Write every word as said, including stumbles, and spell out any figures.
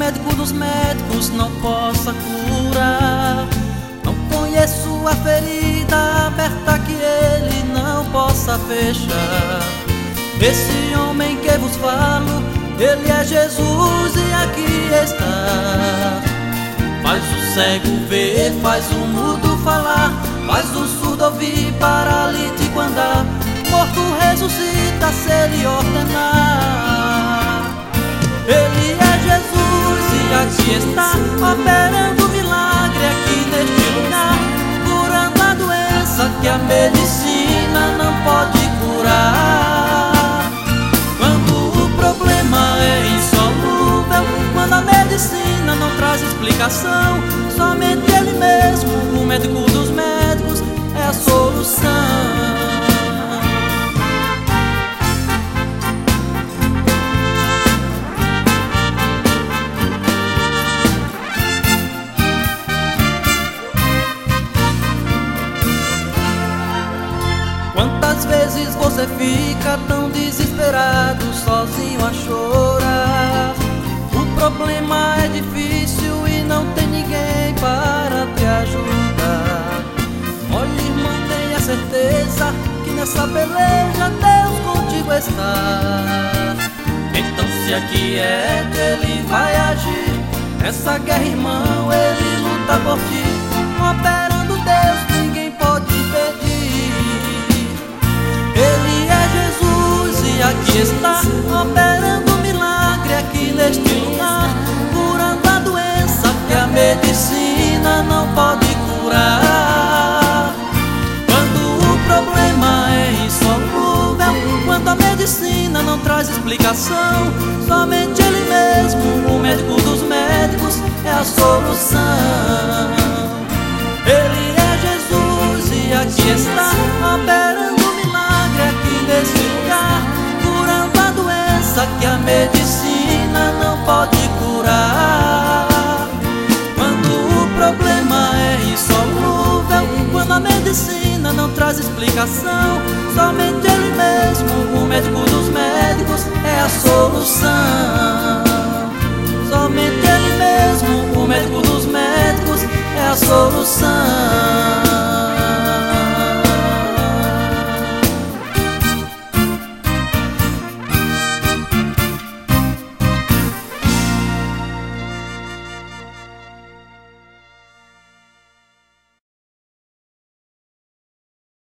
médico dos médicos não possa curar. Não conheço a ferida aberta que ele não possa fechar. Esse homem que vos falo, ele é Jesus e aqui está. Faz o cego ver, faz o mudo falar, faz o surdo ouvir, paralítico andar, morto ressuscita se ele ordenar. Ele é Jesus e aqui está, operando milagre aqui neste lugar, curando a doença que a medicina não pode curar. Quando o problema é insolúvel, quando a medicina não traz explicação, somente ele mesmo, o médico dos médicos, é a solução. Quantas vezes você fica tão desesperado, sozinho a chorar? O problema é difícil e não tem ninguém para te ajudar. Olha, irmão, tenha certeza que nessa peleja Deus contigo está. Então se aqui é que ele vai agir, nessa guerra, irmão, ele luta por ti. Operando Deus, ninguém pode impedir. Ele é Jesus e aqui está, operando milagre aqui neste lugar, curando a doença que a medicina não pode curar. Quando o problema é insolúvel, quando a medicina não traz explicação, somente ele mesmo, o médico dos médicos, é a solução. Ele é Jesus e aqui está, operando aqui nesse lugar, curando a doença que a medicina não pode curar. Quando o problema é insolúvel, quando a medicina não traz explicação, somente